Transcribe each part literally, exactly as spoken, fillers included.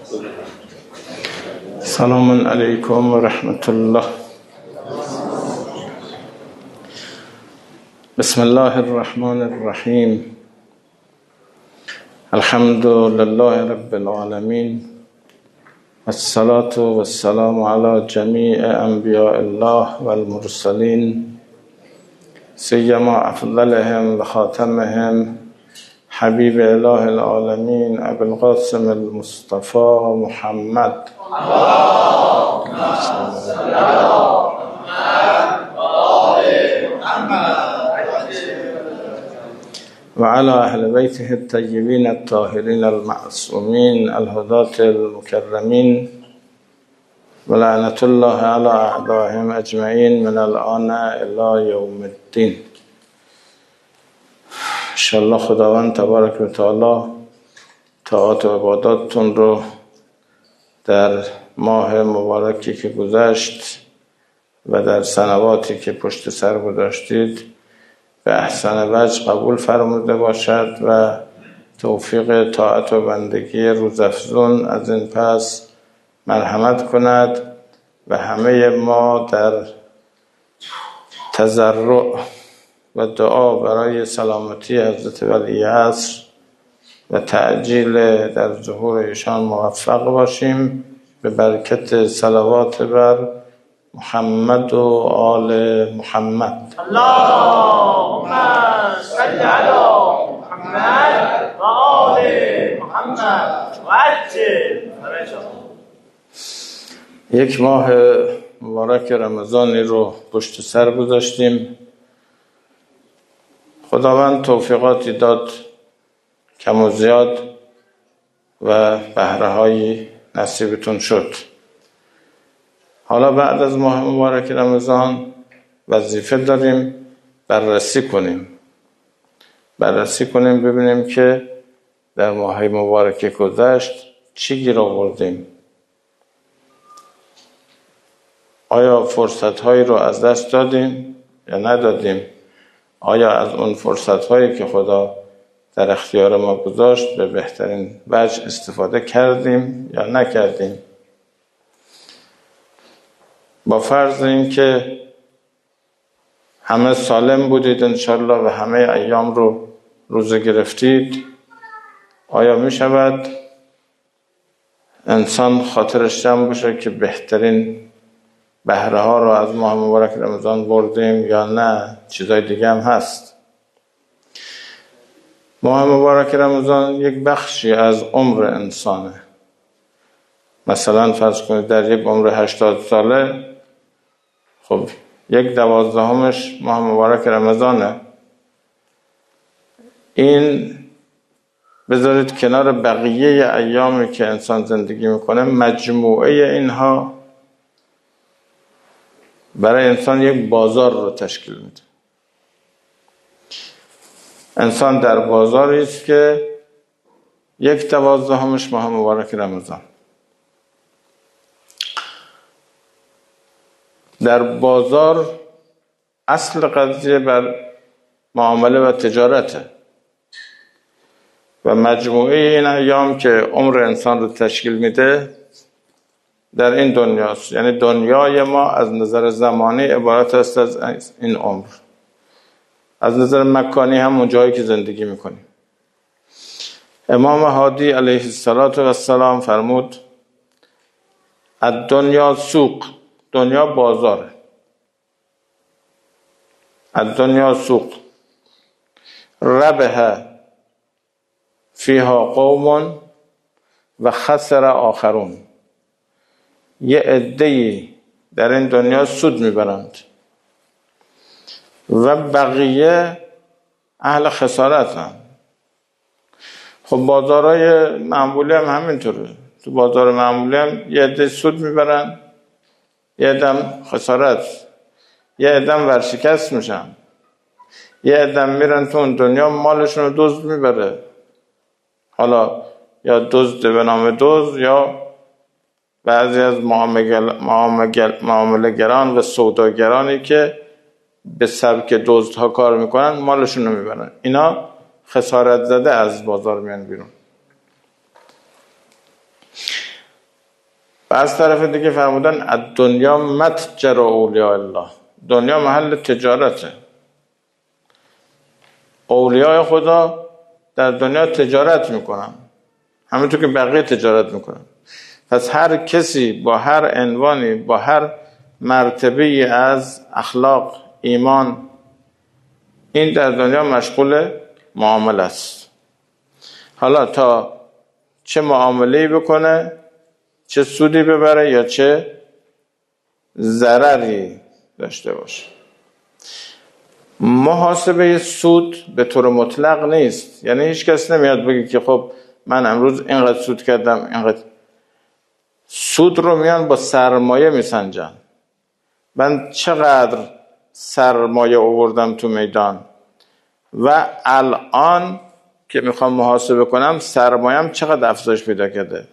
سلام علیکم و رحمت الله. بسم الله الرحمن الرحیم. الحمد لله رب العالمین، الصلاة والسلام علی جمیع انبیاء الله والمرسلین، سیما افضلهم و خاتمهم حبیب اله العالمین ابو القاسم المصطفى محمد و علی اهل بیته الطیبین الطاهرین المعصومین الهداة المکرمین و لعنت الله علی اعدائهم اجمعین من الآن الی یوم الدین. انشاءالله خداوند تبارک و تعالی طاعات و عباداتتون رو در ماه مبارکی که گذشت و در سنواتی که پشت سر گذاشتید به احسن وجه قبول فرموده باشد و توفیق طاعت و بندگی روزافزون از این پس مرحمت کند و همه ما در تضرع و دعا برای سلامتی حضرت ولی عصر و تعجیل در ظهور ایشان موفق باشیم به برکت صلوات بر محمد و آل محمد. اللهم صل علی محمد و آل محمد و عجل فرجهم. یک ماه مبارک رمضانی رو پشت سر گذاشتیم. خداوند توفیقاتی داد کم و زیاد و بهره‌هایی نصیبتون شد. حالا بعد از ماه مبارک رمضان وظیفه داریم بررسی کنیم بررسی کنیم ببینیم که در ماه مبارک گذشت چی گیر آوردیم. آیا فرصت‌هایی رو از دست دادیم یا ندادیم؟ آیا از اون فرصت‌هایی که خدا در اختیار ما گذاشت به بهترین وجه استفاده کردیم یا نکردیم؟ با فرض این که همه سالم بودید انشالله و همه ایام رو روزه گرفتید، آیا می شود انسان خاطرش جمع باشه که بهترین بهره ها رو از ماه مبارک رمضان بردیم یا نه چیزای دیگه هم هست؟ ماه مبارک رمضان یک بخشی از عمر انسانه. مثلا فرض کنید در یک عمر هشتاد ساله خب یک دوازدهمش ماه مبارک رمضانه. این بذارید کنار بقیه ایامی که انسان زندگی میکنه، مجموعه اینها برای انسان یک بازار رو تشکیل میده. انسان در بازاری است که یک دوازدهمش ماه مبارک رمضان. در بازار اصل قضیه بر معامله و تجارته و مجموعه این ایام که عمر انسان رو تشکیل میده در این دنیاست. یعنی دنیای ما از نظر زمانی عبارت است از این عمر، از نظر مکانی هم اون جایی که زندگی میکنیم. امام هادی علیه السلام فرمود الدنیا سوق، دنیا بازاره. الدنیا سوق ربح فیها قوم و خسر آخرون. یه عده‌ای در این دنیا سود میبرند و بقیه اهل خسارت هم. خب بازارهای معمولی هم همینطوره. تو بازار معمولی هم یه عده سود میبرن، یه عده خسارت، یه عده ورشکست میشن، یه عده میرن تو اون دنیا مالشون رو دزد میبره. حالا یا دزد به نام دزد یا بعضی از معامله گران و سوداگرانی که به سبک دزدها کار میکنن مالشون رو میبرن. اینا خسارت زده از بازار میان بیرون. و از طرف دیگه فرمودن الدنیا متجر اولیاء الله، دنیا محل تجارته. اولیاء خدا در دنیا تجارت میکنن همونطور که بقیه تجارت میکنن. پس هر کسی با هر عنوانی، با هر مرتبه از اخلاق، ایمان، این در دنیا مشغول معامله است. حالا تا چه معامله‌ای بکنه، چه سودی ببره یا چه ضرری داشته باشه. محاسبه سود به طور مطلق نیست، یعنی هیچ کس نمیاد بگه که خب من امروز اینقدر سود کردم اینقدر. سود رو میان با سرمایه میسنجن. من چقدر سرمایه آوردم تو میدان و الان که میخوام محاسبه کنم سرمایه‌ام چقدر افزایش پیدا کرده.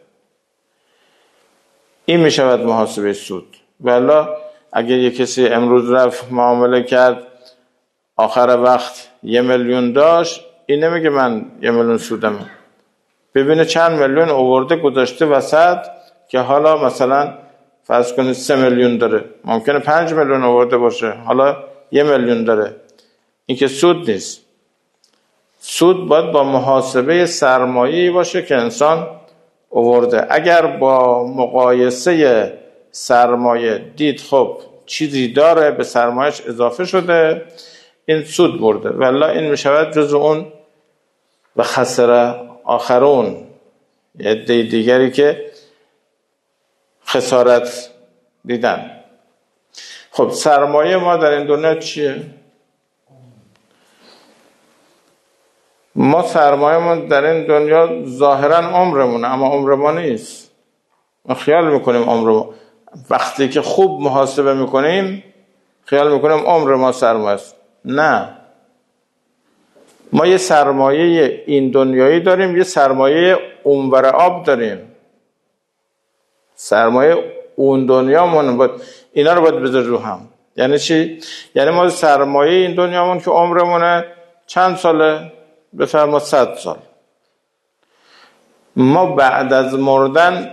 این میشود محاسبه سود. والا اگه یک کسی امروز رفت معامله کرد آخر وقت یه میلیون داشت، این نمیگه من یه میلیون سودم، ببینه چند میلیون آورده گذاشته وسط که حالا مثلا فرض کنید سه میلیون داره، ممکنه پنج میلیون آورده باشه حالا یه میلیون داره. این که سود نیست. سود باید با محاسبه سرمایه‌ای باشه که انسان آورده. اگر با مقایسه سرمایه دید خب چیزی داره به سرمایهش اضافه شده، این سود برده. والله این میشود جز اون و خسر آخرون، یه عده دیگری که خسارت دیدن. خب سرمایه ما در این دنیا چیه؟ ما سرمایه‌مون در این دنیا ظاهراً عمرمونه، اما عمر ما نیست. ما خیال میکنیم عمر ما، وقتی که خوب محاسبه میکنیم خیال میکنیم عمر ما سرمایه است. نه، ما یه سرمایه این دنیایی داریم، یه سرمایه اونور آب داریم. سرمایه اون دنیامون باید اینا رو باید بذار رو هم. یعنی چی؟ یعنی ما سرمایه این دنیامون که عمرمونه چند ساله؟ بفرما صد سال. ما بعد از مردن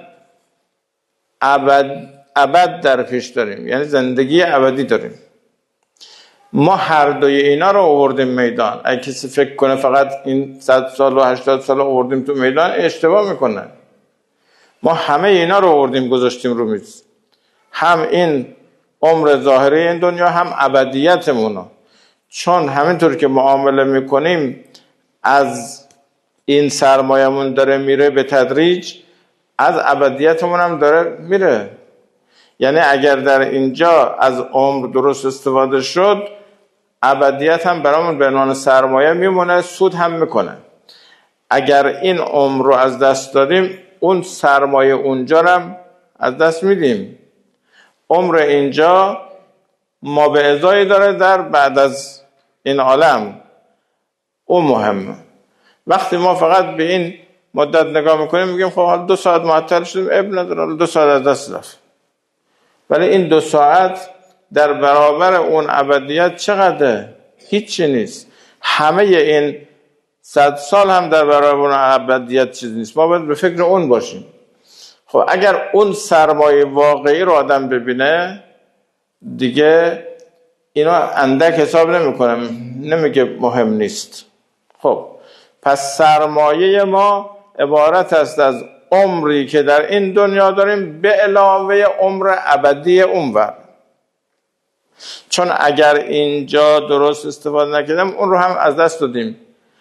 ابد ابد در پیش داریم، یعنی زندگی ابدی داریم. ما هر دوی اینا رو آوردیم میدان. اگه کسی فکر کنه فقط این صد سال و هشتاد سال آوردیم تو میدان، اشتباه میکنه. ما همه اینا رو آوردیم گذاشتیم رو میز، هم این عمر ظاهری این دنیا هم ابدیتمونو. چون همینطور که معامله میکنیم از این سرمایه‌مون داره میره به تدریج، از ابدیتمون هم داره میره. یعنی اگر در اینجا از عمر درست استفاده شد، ابدیت هم برامون به عنوان سرمایه میمونه، سود هم میکنه. اگر این عمر رو از دست دادیم، اون سرمایه اونجا هم از دست میدیم. عمر اینجا ما به ازایی داره در بعد از این عالم، اون مهمه. وقتی ما فقط به این مدت نگاه میکنیم میگیم خب حالا دو ساعت معطل شدیم، اب نداره، دو ساعت از دست رفت. ولی این دو ساعت در برابر اون ابدیت چقدره؟ هیچی نیست. همه این صد سال هم در برابر اون ابدیت چیز نیست. ما باید به فکر اون باشیم. خب اگر اون سرمایه واقعی رو آدم ببینه دیگه اینا اندک حساب نمیکنم، نمیگه مهم نیست. خب پس سرمایه ما عبارت است از عمری که در این دنیا داریم به علاوه عمر ابدی اونور. چون اگر اینجا درست استفاده نکردیم اون رو هم از دست دادیم.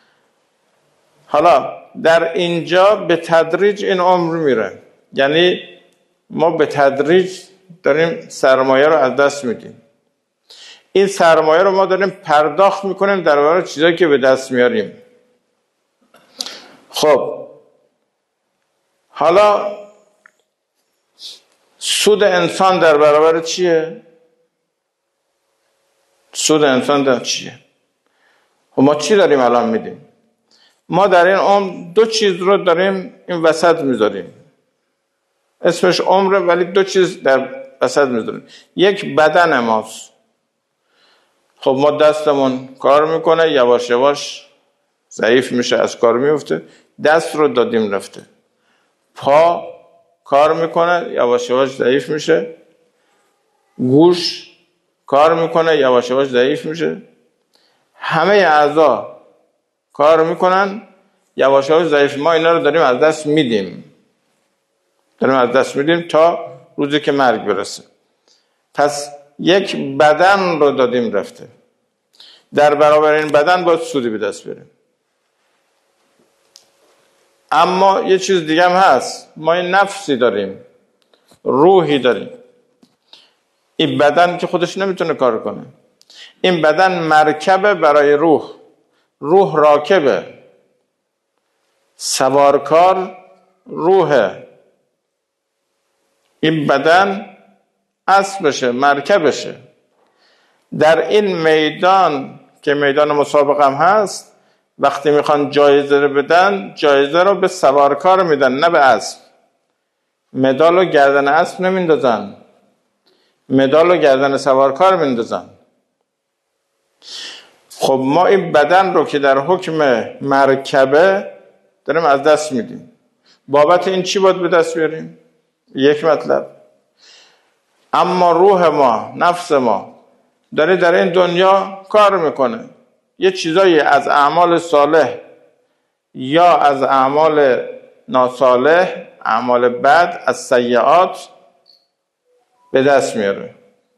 حالا در اینجا به تدریج این عمر میره، یعنی ما به تدریج داریم سرمایه رو از دست میدیم. این سرمایه رو ما داریم پرداخت میکنیم در برابر چیزایی که به دست میاریم. خب حالا سود انسان در برابر چیه؟ سود انسان در چیه؟ خب ما چی داریم الان میدیم؟ ما در این عمر دو چیز رو داریم این وسط میذاریم، اسمش عمره، ولی دو چیز در وسط میذاریم. یک بدن ماست. خب ما دستمون کار میکنه، یواش یواش ضعیف میشه، از کار میفته، دست رو دادیم رفته. پا کار میکنه یواش یواش ضعیف میشه، گوش کار میکنه یواش یواش ضعیف میشه، همه اعضا کار میکنن یواش یواش ضعیف. ما اینا رو داریم از دست میدیم داریم از دست میدیم تا روزی که مرگ برسه. پس یک بدن رو دادیم رفته، در برابر این بدن باید سودی به دست بریم. اما یه چیز دیگه هم هست، ما این نفسی داریم، روحی داریم. این بدن که خودش نمیتونه کار کنه، این بدن مرکبه برای روح، روح راکبه، سوارکار روحه. این بدن اسبشه، مرکبشه. در این میدان که میدان مسابقه هم هست، وقتی میخوان جایزه رو بدن، جایزه رو به سوارکار میدن نه به اسب. مدال رو گردن اسب نمیندازن، مدال رو گردن سوارکار میندازن. خب ما این بدن رو که در حکم مرکبه داریم از دست میدیم. بابت این چی باید به دست بیاریم؟ یک مطلب. اما روح ما، نفس ما داره در این دنیا کار میکنه، یه چیزایی از اعمال صالح یا از اعمال ناصالح، اعمال بد، از سیئات به دست میاره.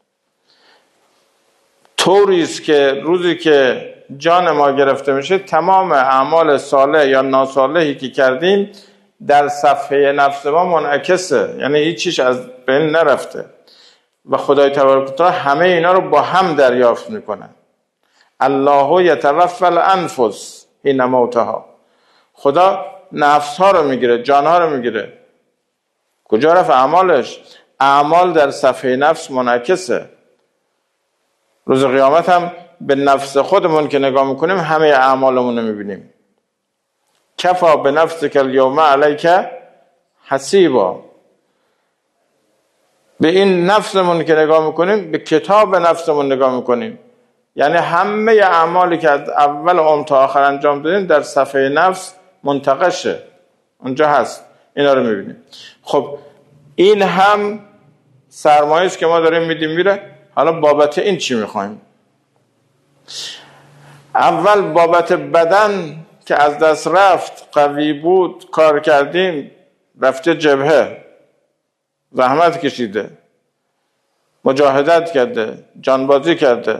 طوریست که روزی که جان ما گرفته میشه، تمام اعمال صالح یا ناصالحی که کردیم در صفحه نفس ما منعکسه، یعنی هیچیش از بین نرفته و خدای تبارک و تعالی همه اینا رو با هم دریافت میکنه. الله یتوفی الانفس حین موتها. خدا نفس ها رو میگیره، جان ها رو میگیره. کجا رفت اعمالش؟ اعمال در صفحه نفس منعکسه. روز قیامت هم به نفس خودمون که نگاه میکنیم همه اعمالمون رو میبینیم. کفا به نفسک الیوم علیک حسیبا. به این نفسمون که نگاه میکنیم، به کتاب نفسمون نگاه میکنیم، یعنی همه اعمالی که از اول عمر تا آخر انجام دادیم در صفحه نفس منتقشه، اونجا هست، اینا رو میبینیم. خب این هم سرمایه است که ما داریم میدیم میره. حالا بابت این چی میخوایم؟ اول بابت بدن که از دست رفت، قوی بود، کار کردیم، رفته جبهه، زحمت کشیده، مجاهدت کرده، جانبازی کرده،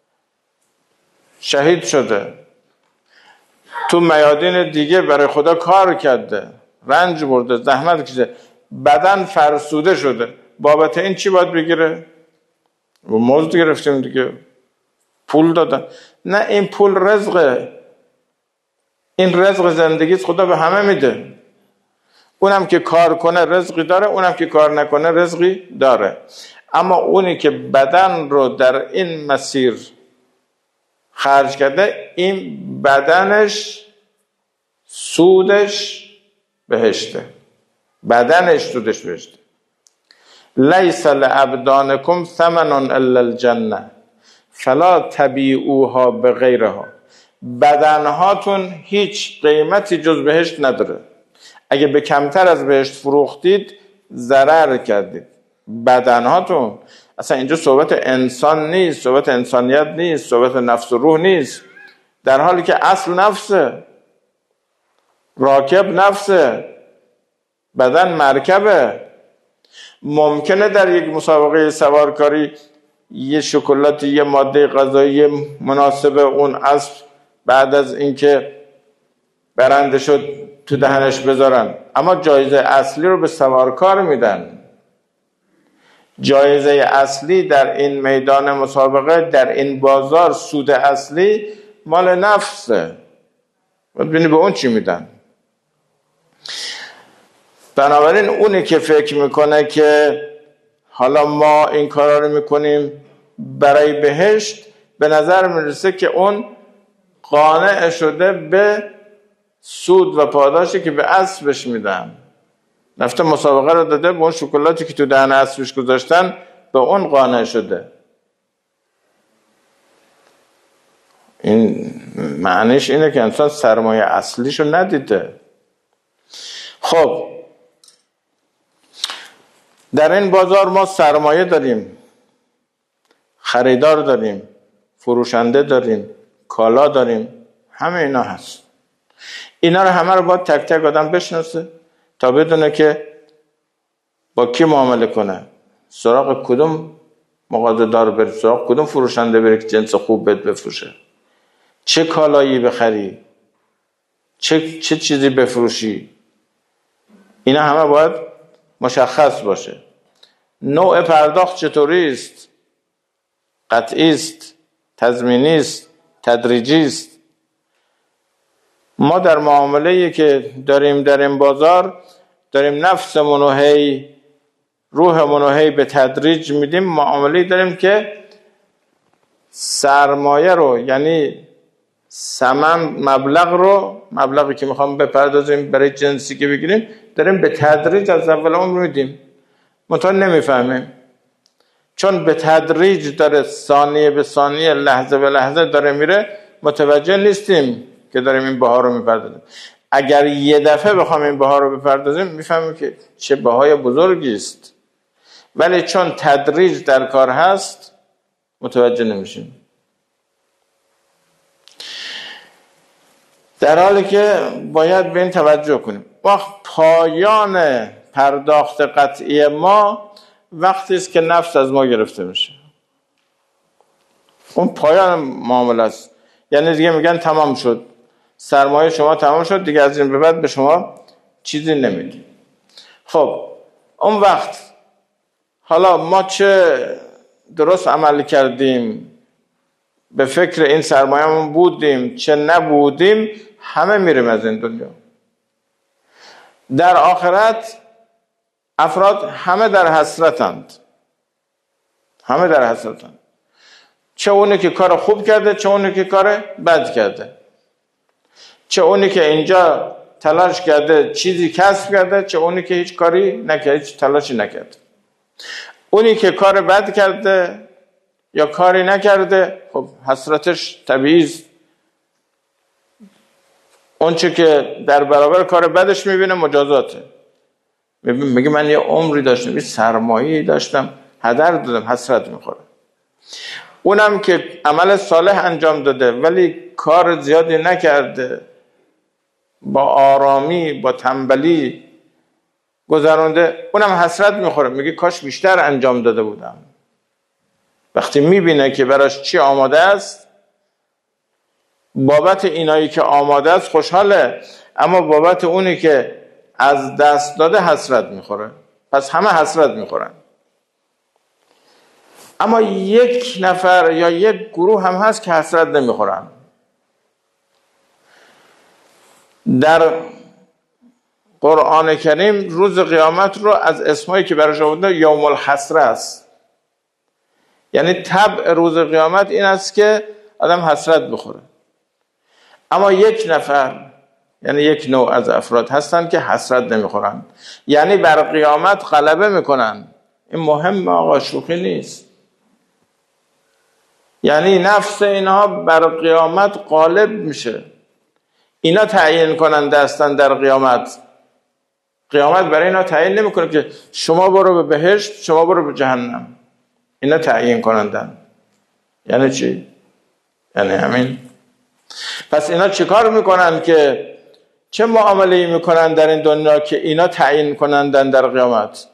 شهید شده، تو میادین دیگه برای خدا کار کرده، رنج برده، زحمت کشیده، بدن فرسوده شده. بابت این چی باید بگیره؟ و مزد گرفتیم دیگه، پول دادن. نه، این پول رزقه، این رزق زندگیت، خدا به همه میده. اونم که کار کنه رزقی داره، اونم که کار نکنه رزقی داره. اما اونی که بدن رو در این مسیر خرج کرده، این بدنش سودش بهشته، بدنش سودش بهشته. لیس لابدانکم ثمن الا الجنه فلا تبیعوها بغیرها. بدنهاتون هیچ قیمتی جز بهشت نداره. اگه به کمتر از بهشت فروختید ضرر کردید. بدنهاتون، اصلا اینجا صحبت انسان نیست، صحبت انسانیت نیست، صحبت نفس و روح نیست، در حالی که اصل نفسه، راکب نفسه، بدن مرکبه. ممکنه در یک مسابقه سوارکاری یه شکلات، یه ماده غذایی مناسب اون اسب بعد از اینکه برنده شد تو دهنش بذارن، اما جایزه اصلی رو به سوارکار میدن. جایزه اصلی در این میدان مسابقه، در این بازار، سود اصلی مال نفسه. باید ببینی به اون چی میدن. بنابراین اونی که فکر میکنه که حالا ما این کارا رو میکنیم برای بهشت، به نظر میرسه که اون قانع شده به سود و پاداشی که به اسبش میدن. رفته مسابقه رو داده، به اون شکلاتی که تو دهن اسبش گذاشتن به اون قانع شده. این معنیش اینه که انسان سرمایه اصلیشو ندیده. خب در این بازار ما سرمایه داریم، خریدار داریم، فروشنده داریم، کالا داریم، همه اینا هست. اینا رو همه رو باید تک تک آدم بشناسه تا بدونه که با کی معامله کنه، سراغ کدوم مغازه دار بری، سراغ کدوم فروشنده بری که جنس خوب بهت بفروشه، چه کالایی بخری، چه چه چیزی بفروشی. اینا همه باید مشخص باشه. نوع پرداخت چطوری است؟ قطعی است، تضمینی است، تدریجی است. ما در معامله‌ای که داریم در این بازار داریم نفسمون رو هی روحمون رو هی به تدریج میدیم. معامله‌ای داریم که سرمایه رو، یعنی ثمن مبلغ رو، مبلغی که میخوام بپردازیم برای جنسی که بگیریم، داریم به تدریج از اول عمر میدیم. منتها نمیفهمیم، چون به تدریج داره ثانیه به ثانیه، لحظه به لحظه داره میره، متوجه نیستیم که داریم این بها رو میپردازیم. اگر یه دفعه بخوام این بها رو بپردازیم میفهمیم که چه بهای بزرگی است، ولی چون تدریج در کار هست متوجه نمیشیم. در حالی که باید به این توجه کنیم. وقت پایان پرداخت قطعی ما وقتی است که نفس از ما گرفته میشه. اون پایان معامله است. یعنی دیگه میگن تمام شد، سرمایه شما تمام شد، دیگه از این به بعد به شما چیزی نمیدیم. خب اون وقت حالا ما چه درست عمل کردیم، به فکر این سرمایه‌مون بودیم چه نبودیم، همه میریم از این دنیا. در آخرت افراد همه در حسرتند، همه در حسرتند، چه اونی که کار خوب کرده، چه اونی که کار بد کرده، چه اونی که اینجا تلاش کرده چیزی کسب کرده، چه اونی که هیچ کاری نکرده، هیچ تلاشی نکرده. اونی که کار بد کرده یا کاری نکرده، خب حسرتش طبیعی است. اون چه که در برابر کار بدش میبینه مجازاته. میگه من یه عمری داشتم، یه سرمایه‌ای داشتم، هدر دادم، حسرت میخوره. اونم که عمل صالح انجام داده ولی کار زیادی نکرده، با آرامی با تنبلی گذرونده، اونم حسرت میخوره، میگه کاش بیشتر انجام داده بودم. وقتی میبینه که براش چی آماده است، بابت اینایی که آماده است خوشحاله، اما بابت اونی که از دست داده حسرت میخوره. پس همه حسرت میخورن. اما یک نفر یا یک گروه هم هست که حسرت نمیخورن. در قرآن کریم روز قیامت رو از اسمایی که براش آورده یوم الحسره است. یعنی طبع روز قیامت این است که آدم حسرت بخوره. اما یک نفر، یعنی یک نوع از افراد هستن که حسرت نمیخورن، یعنی بر قیامت غلبه میکنن. این مهم آقا، شوخی نیست. یعنی نفس اینها بر قیامت غالب میشه. اینا تعیین کننده هستن در قیامت. قیامت برای اینا تعیین نمیکنه که شما برو به بهشت، شما برو به جهنم. اینا تعیین کنندن. یعنی چی؟ یعنی همین. پس اینا چیکار میکنن که چه معامله‌ای میکنن در این دنیا که اینا تعیین کنندن در قیامت؟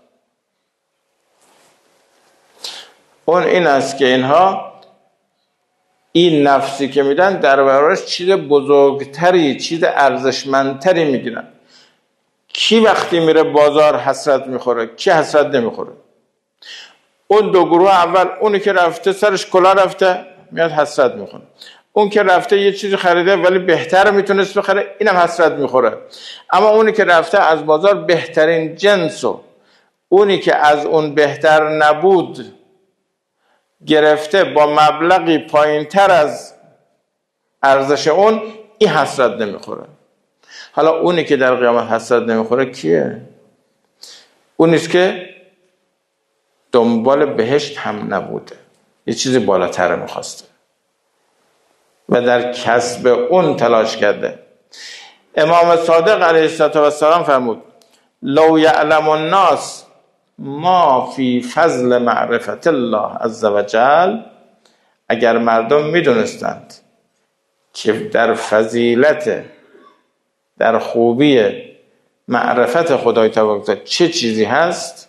اون این است که اینها این نفسی که میدن در برابرش چیز بزرگتری، چیز ارزشمندتری میگیرن. کی وقتی میره بازار حسرت میخوره؟ کی حسرت نمیخوره؟ اون دو گروه اول، اونی که رفته سرش کلا رفته میاد حسرت میخوره. اون که رفته یه چیزی خریده ولی بهتر میتونست بخره، اینم حسرت میخوره. اما اونی که رفته از بازار بهترین جنسو، اونی که از اون بهتر نبود گرفته با مبلغی پایین تر از ارزش اون، این حسرت نمیخوره. حالا اونی که در قیامت حسرت نمیخوره کیه؟ اونیست که دنبال بهشت هم نبوده، یه چیزی بالاتر میخواسته و در کسب اون تلاش کرده. امام صادق علیه السلام فرمود لو یعلم الناس ما فی فضل معرفت الله عز وجل، اگر مردم میدونستند که در فضیلت، در خوبی معرفت خدای تبارک چه چیزی هست،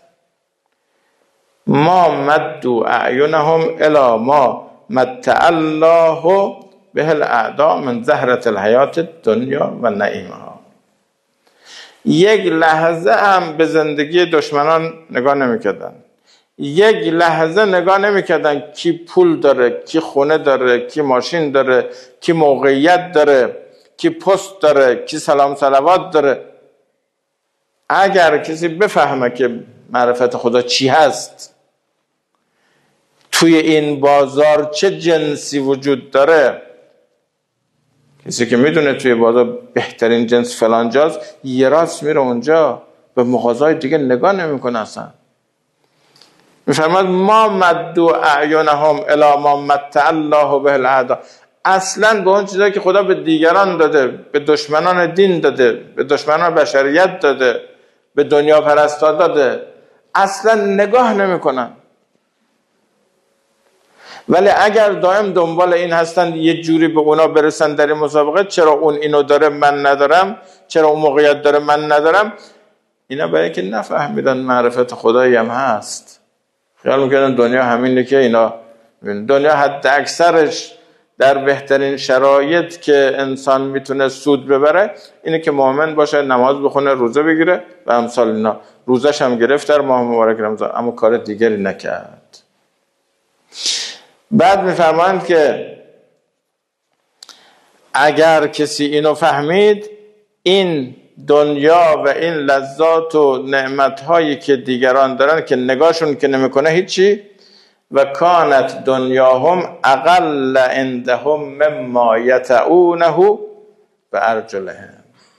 ما مدوا اعینهم الی ما متع الله به الاعداء من زهرة الحیات الدنیا و نعیمها. یک لحظه هم به زندگی دشمنان نگاه نمی‌کردن، یک لحظه نگاه نمی‌کردن کی پول داره، کی خونه داره، کی ماشین داره، کی موقعیت داره، کی پست داره، کی سلام صلوات داره. اگر کسی بفهمه که معرفت خدا چی هست، توی این بازار چه جنسی وجود داره، کسی که میدونه توی بازار بهترین جنس فلان جاست، یه راست میره اونجا، به مغازهای دیگه نگاه نمیکنه اصلا. میفرماد ما مدوا اعینهم الی ما متع الله به الاعداء، اصلا به اون چیزایی که خدا به دیگران داده، به دشمنان دین داده، به دشمنان بشریت داده، به دنیا پرستا داده، اصلا نگاه نمیکنن. ولی اگر دائم دنبال این هستند یه جوری به اونا برسن در این مسابقه، چرا اون اینو داره من ندارم، چرا اون موقعیت داره من ندارم، اینا برای که نفهمیدن معرفت خدایی هم هست. خیال میکنن دنیا همینه که اینا، دنیا حد اکثرش در بهترین شرایط که انسان میتونه سود ببره اینه که مؤمن باشه، نماز بخونه، روزه بگیره و امثال اینا. روزش هم گرفت در ماه مبارک رمضان، اما کار دیگری نکرد. بعد میفرمایند که اگر کسی اینو فهمید، این دنیا و این لذات و نعمتهایی که دیگران دارن که نگاهشون که نمیکنه هیچی، و کانت دنیاهم اقل عندهم مما یتعونه بارجلهم.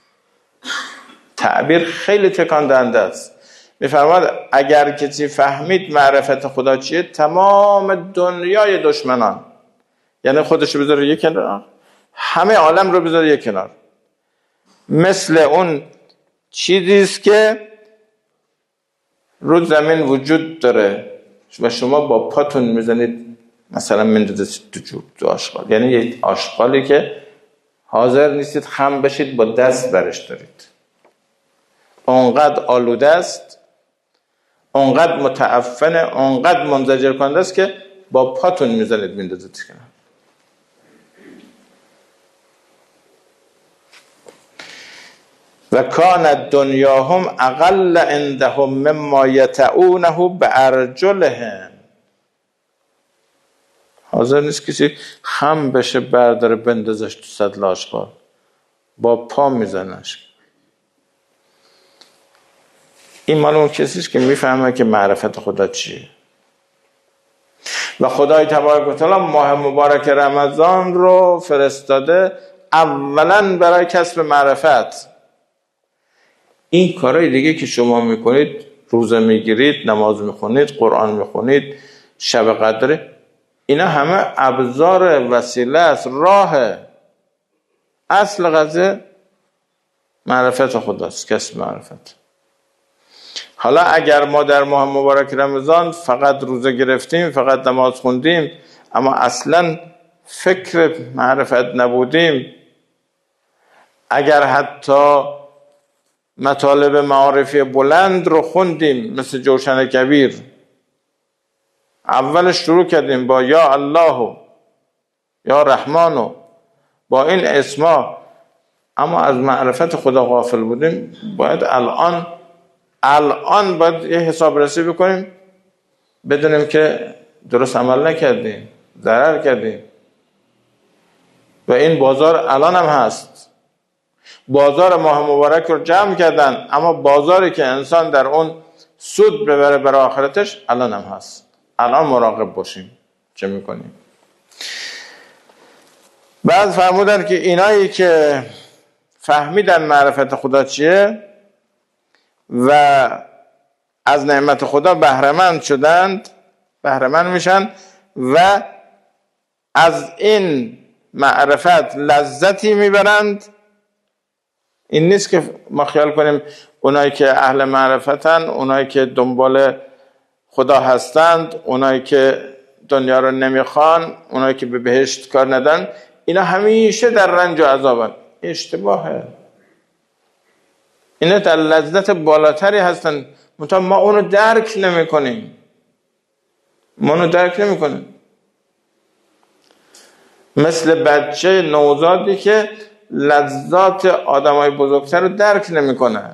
تعبیر خیلی تکان دهنده است. میفرماد اگر کسی فهمید معرفت خدا چیه، تمام دنیای دشمنان، یعنی خودشو بذاره یک کنار، همه عالم رو بذاره یک کنار، مثل اون چیزیست که رو زمین وجود داره و شما با پاتون میزنید، مثلا میندازید تو جوب، تو آشغال، یعنی یک آشغالی که حاضر نیستید خم بشید با دست برش دارید، اونقدر آلوده است، اونقدر متعفنه، اونقدر منزجر کننده است که با پاتون میزنید میندازید کنار. و کانت دنیاهم اقل عندهم مما یتعونه بارجلهم. حاضر نیست کسی خم بشه برداره بندازش تو سطل آشغال، با پا میزنش. این مال اون کسیست که میفهمه که معرفت خدا چیه. و خدای تبارک و تعالی ماه مبارک رمضان رو فرستاده اولا برای کسب معرفت. این کارهای دیگه که شما میکنید، روزه میگیرید، نماز میخونید، قرآن میخونید، شب قدر، اینا همه ابزار وسیله است، راه. اصل قضیه معرفت خداست، کسب معرفت. حالا اگر ما در ماه مبارک رمضان فقط روزه گرفتیم، فقط نماز خوندیم، اما اصلا فکر معرفت نبودیم، اگر حتی مطالب معارفی بلند رو خوندیم مثل جوشن کبیر، اولش شروع کردیم با یا الله یا رحمانو، با این اسما، اما از معرفت خدا غافل بودیم، باید الان الان باید یه حساب رسی بکنیم، بدونیم که درست عمل نکردیم، ضرر کردیم. و این بازار الان هم هست. بازار ماه مبارک رو جمع کردن، اما بازاری که انسان در اون سود ببره برای آخرتش الان هم هست. الان مراقب باشیم چه میکنیم. بعد فرمودن که اینایی که فهمیدن معرفت خدا چیه و از نعمت خدا بهره‌مند شدند، بهره‌مند میشن و از این معرفت لذتی میبرند. این نیست که ما خیال کنیم اونایی که اهل معرفتن، اونایی که دنبال خدا هستند، اونایی که دنیا رو نمیخوان، اونایی که به بهشت کار ندن، اینا همیشه در رنج و عذابن. اشتباهه. اینا در لذت بالاتری هستن، منتها ما اونو درک نمی کنیم. ما اونو درک نمی کنیم. مثل بچه نوزادی که لذات آدمای بزرگتر رو درک نمی کنه.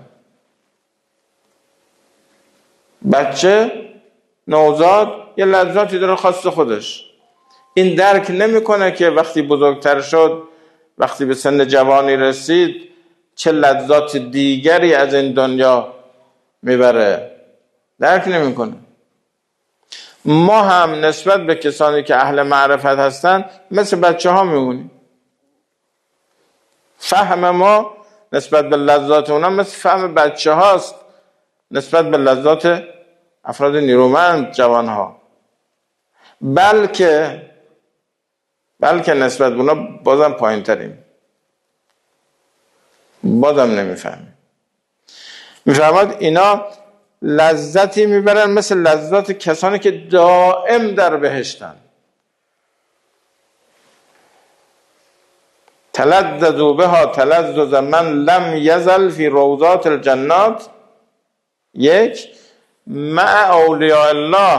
بچه نوزاد یه لذاتی داره خاص خودش، این درک نمیکنه که وقتی بزرگتر شد، وقتی به سن جوانی رسید، چه لذات دیگری از این دنیا میبره. درک نمیکنه. ما هم نسبت به کسانی که اهل معرفت هستن مثل بچه ها میمونیم. فهم ما نسبت به لذات اونا مثل فهم بچه هاست نسبت به لذات افراد نیرومند، جوان ها. بلکه بلکه نسبت به اونا بازم پایین تریم، بازم نمیفهمیم. میفهمد اینا لذتی میبرن مثل لذات کسانی که دائم در بهشتن. تلذذوا بها تلذذ من لم یزل فی روضات الجنات. یک، مع اولیاء الله.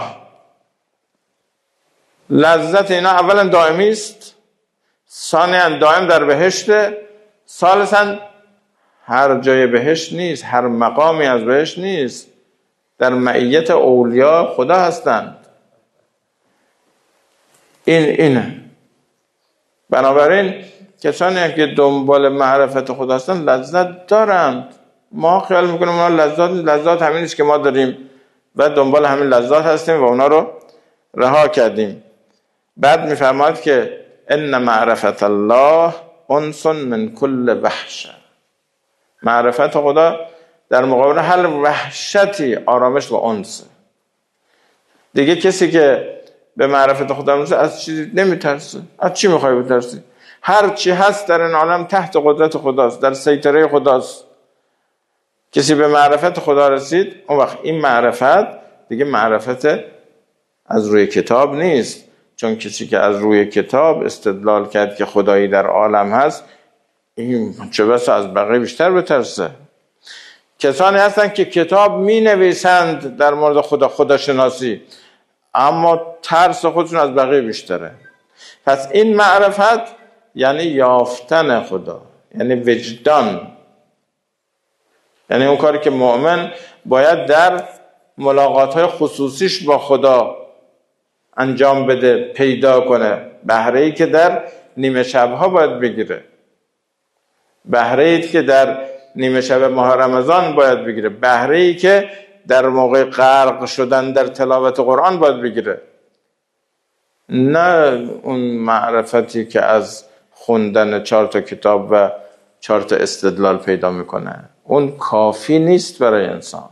لذت اینا اولا دائمی است، ثانیا دائم در بهشته، ثالثا هر جای بهشت نیست، هر مقامی از بهشت نیست، در معیت اولیاء خدا هستند. این اینه. بنابراین کسانی که دنبال معرفت خدا هستند لذت دارند. ما خیال میکنیم اونا لذات لذات همین است که ما داریم و دنبال همین لذات هستیم و اونا رو رها کردیم. بعد میفرماد که ان معرفت الله انس من کل وحشه. معرفت خدا در مقابل هر وحشتی آرامش و انس. دیگه کسی که به معرفت خدا میرسه از چیزی نمیترسه. از چی میخوای بترسی؟ هر چی هست در این عالم تحت قدرت خداست، در سیطره خداست. کسی به معرفت خدا رسید، اون وقت این معرفت دیگه معرفت از روی کتاب نیست، چون کسی که از روی کتاب استدلال کرد که خدایی در عالم هست، این چه بسا از بقیه بیشتر بترسه. کسانی هستن که کتاب می نویسند در مورد خدا، خداشناسی، اما ترس خودشون از بقیه بیشتره. پس این معرفت یعنی یافتن خدا، یعنی وجدان، یعنی اون کاری که مؤمن باید در ملاقات‌های خصوصیش با خدا انجام بده، پیدا کنه. بهره‌ای که در نیمه شب‌ها باید بگیره، بهره‌ای که در نیمه شب ماه رمضان باید بگیره، بهره‌ای که در موقع غرق شدن در تلاوت قرآن باید بگیره. نه اون معرفتی که از خوندن چهار تا کتاب و چهار تا استدلال پیدا میکنه. اون کافی نیست برای انسان،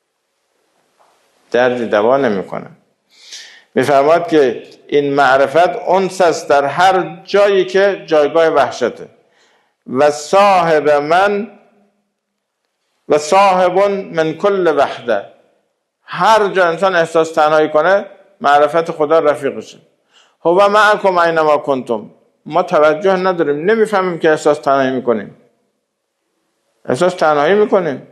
دردی دوا نمیکنه. میفرماد که این معرفت انس است در هر جایی که جایگاه وحشته. و صاحب من و صاحب من کل وحده. هر جا انسان احساس تنهایی کنه، معرفت خدا رفیقشه. هو معکم اینما کنتم. ما توجه نداریم، نمیفهمیم که احساس تنهایی میکنیم. احساس تنهایی میکنیم.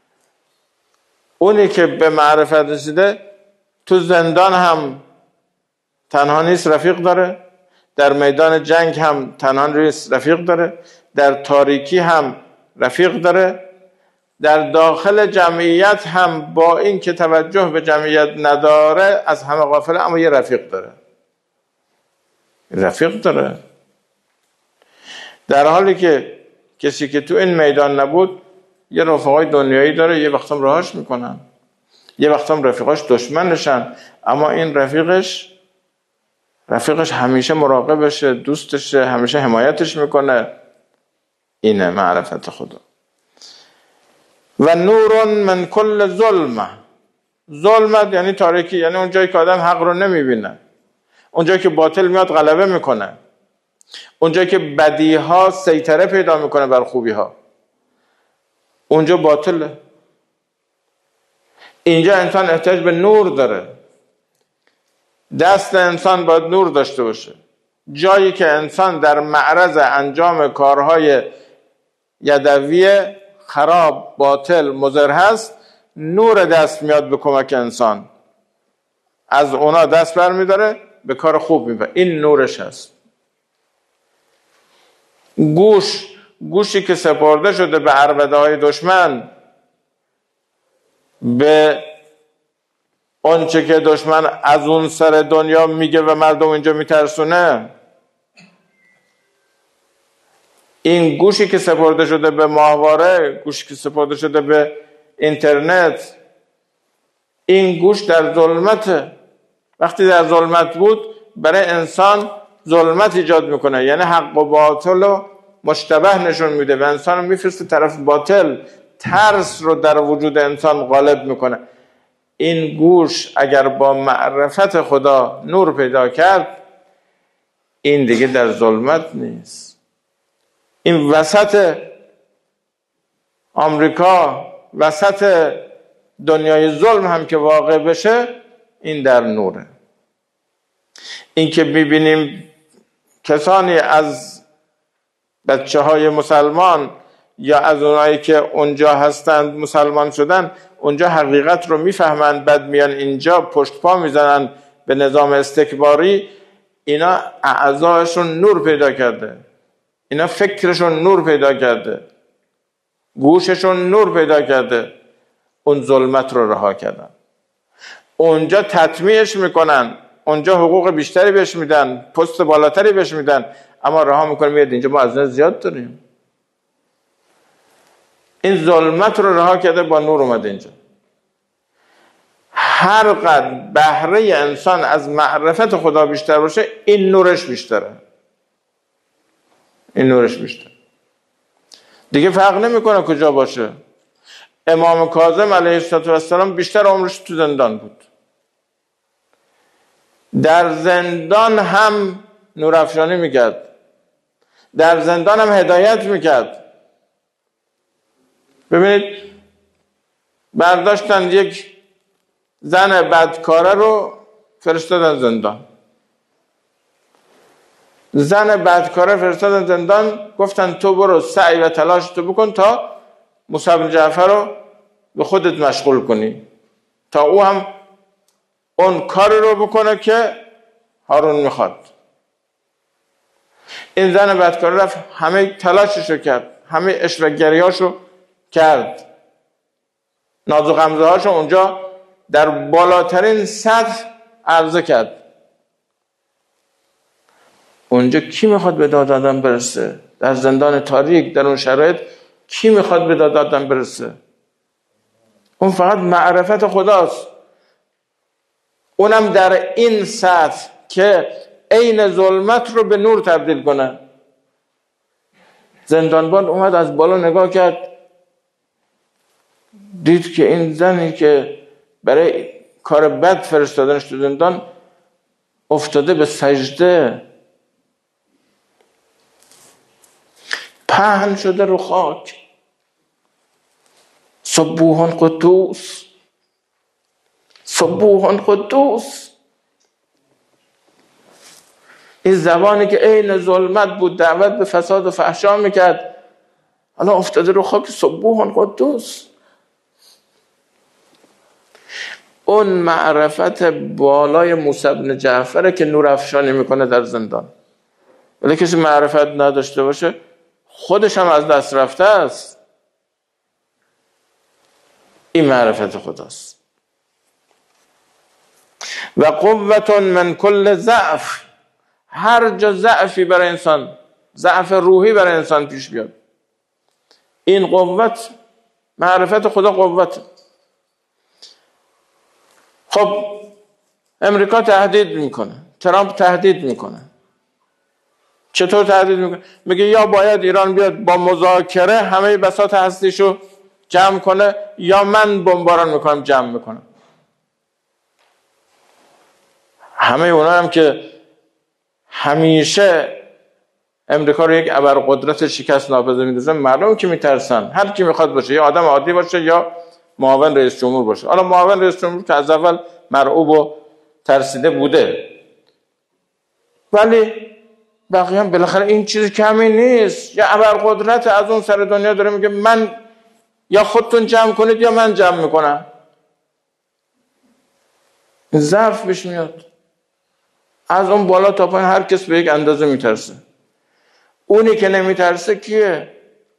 اونی که به معرفت رسیده تو زندان هم تنها نیست، رفیق داره. در میدان جنگ هم تنها نیست، رفیق داره. در تاریکی هم رفیق داره. در داخل جمعیت هم با این که توجه به جمعیت نداره، از همه غافله، اما یه رفیق داره. رفیق داره. در حالی که کسی که تو این میدان نبود یه رفقای دنیایی داره، یه وقتم راهش میکنن، یه وقتم رفیقاش دشمنشن، اما این رفیقش رفیقش همیشه مراقبشه، دوستشه، همیشه حمایتش میکنه. اینه معرفت خدا. و نور من کل ظلمه. ظلمت یعنی تاریکی، یعنی اون جایی که آدم حق رو نمیبینه، اون جایی که باطل میاد غلبه میکنه، اون جایی که بدیها سیطره پیدا میکنه بر خوبیها، اونجا باطله. اینجا انسان احتیاج به نور داره. دست انسان باید نور داشته باشه. جایی که انسان در معرض انجام کارهای یدوی خراب، باطل، مضر هست، نور دست میاد به کمک انسان، از اونا دست بر میداره، به کار خوب میبره. این نورش هست. گوش گوشی که سپرده شده به عربده های دشمن، به آنچه که دشمن از اون سر دنیا میگه و مردم اینجا میترسونه، این گوشی که سپرده شده به ماهواره، گوشی که سپرده شده به اینترنت، این گوش در ظلمته. وقتی در ظلمت بود برای انسان ظلمت ایجاد میکنه، یعنی حق و باطل رو مشتبه نشون میده و انسان رو میفرسته طرف باطل، ترس رو در وجود انسان غالب میکنه. این گوش اگر با معرفت خدا نور پیدا کرد، این دیگه در ظلمت نیست. این وسط آمریکا، وسط دنیای ظلم هم که واقع بشه، این در نوره. این که میبینیم کسانی از بچه های مسلمان یا از اونایی که اونجا هستند مسلمان شدن، اونجا حقیقت رو میفهمند، بعد میان اینجا پشت پا میزنن به نظام استکباری، اینا اعضایشون نور پیدا کرده، اینا فکرشون نور پیدا کرده، گوششون نور پیدا کرده، اون ظلمت رو رها کردن. اونجا تطمیعش میکنن، اونجا حقوق بیشتری بهش میدن، پست بالاتری بهش میدن، اما رها میکنه میاد اینجا ما از این زیاد داریم. این ظلمت رو رها کرده، با نور اومده اینجا. هر قدر بهره انسان از معرفت خدا بیشتر باشه، این نورش بیشتره، این نورش بیشتر. دیگه فرق نمیکنه کجا باشه. امام کاظم علیه السلام بیشتر عمرش تو زندان بود. در زندان هم نورافشانی میکرد، در زندان هم هدایت میکرد. ببینید برداشتن یک زن بدکاره رو فرستادن زندان. زن بدکاره فرستادن زندان، گفتن تو برو سعی و تلاش تو بکن تا موسی بن جعفر رو به خودت مشغول کنی، تا او هم اون کار رو بکنه که هارون میخواد. این زن بدکاره رفت همه تلاشش رو کرد، همه اشرگریاش رو کرد، ناز و غمزه هاشو اونجا در بالاترین سطح عرضه کرد. اونجا کی میخواد به داد آدم برسه؟ در زندان تاریک، در اون شرایط کی میخواد به داد آدم برسه؟ اون فقط معرفت خداست، اونم در این سطح که عین ظلمت رو به نور تبدیل کنه. زندانبان اومد از بالا نگاه کرد، دید که این زنی که برای کار بد فرستادنش تو زندان افتاده به سجده، پهن شده رو خاک. سبوحان قدوس، سبوحان قدوس. این زبانی که عین ظلمت بود، دعوت به فساد و فحشا میکرد، حالا افتاده رو خاک. سبوحان قدوس. اون معرفت بالای موسی بن جعفر که نور افشانی میکنه در زندان. ولی کسی معرفت نداشته باشه خودش هم از دست رفته است. این معرفت خداست. و قوت من کل ضعف، هر جا ضعفی برای انسان، ضعف روحی برای انسان پیش بیاد، این قوت، معرفت خدا قوت. خب امریکا تهدید میکنه، ترامپ تهدید میکنه. چطور تهدید میکنه؟ میگه یا باید ایران بیاد با مذاکره همه بساط هستیشو جمع کنه، یا من بمباران میکنم جمع میکنم. همه اونا هم که همیشه امریکا رو یک ابرقدرت شکست ناپذیر میدونن، مردم که میترسن، هر کی میخواد باشه، یا آدم عادی باشه یا معاون رئیس جمهور باشه. حالا معاون رئیس جمهور که از اول مرعوب و ترسیده بوده، ولی بقیه هم بالاخره این چیز کمی نیست. یه ابرقدرت از اون سر دنیا داره میگه من یا خودتون جمع کنید یا من جمع میکنم. ضعف پیش میاد. از اون بالا تا پایین هر کس به یک اندازه میترسه. اونی که نمیترسه کیه؟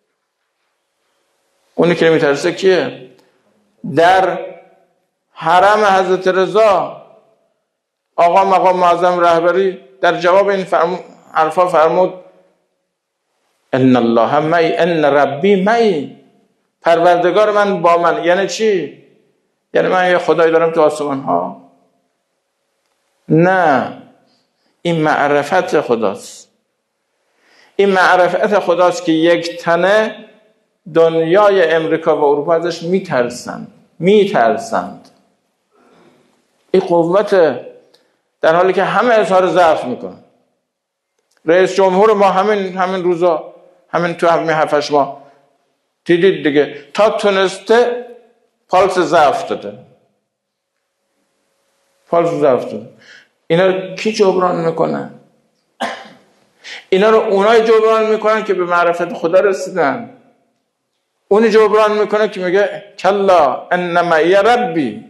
اونی که نمیترسه کیه؟ در حرم حضرت رضا آقا مقام معظم رهبری در جواب این فرمو... حرفا فرمود ان الله معی ان ربی معی، پروردگار من با من. یعنی چی؟ یعنی من یه خدایی دارم تو آسمان ها؟ نه، این معرفت خداست. این معرفت خداست که یک تنه دنیای امریکا و اروپا ازش میترسند میترسند این قوت، در حالی که همه اظهار ضعف میکنن. رئیس جمهور ما همین همین روزا، همین تو همین هفتش ماه دیدید دیگه، تا تونسته پالس ضعف داده پالس ضعف داده. اینا رو کی جبران میکنن؟ اینا رو اونای جبران میکنن که به معرفت خدا رسیدن. اونی جبران میکنه که میگه کلا ان معی ربی.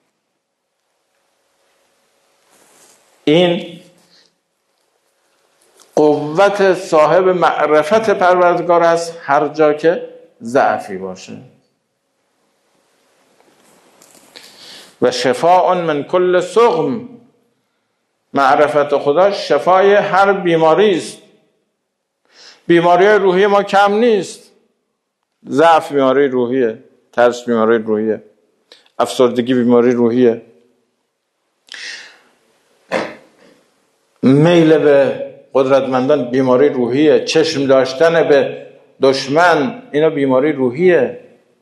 این قوت صاحب معرفت پروردگار است هر جا که ضعفی باشه. و شفاء من کل سقم، معرفت خدا شفای هر بیماری است. بیماری روحی ما کم نیست. ضعف بیماری روحیه، ترس بیماری روحیه، افسردگی بیماری روحیه، میل به قدرتمندان بیماری روحیه، چشم داشتن به دشمن اینا بیماری روحیه،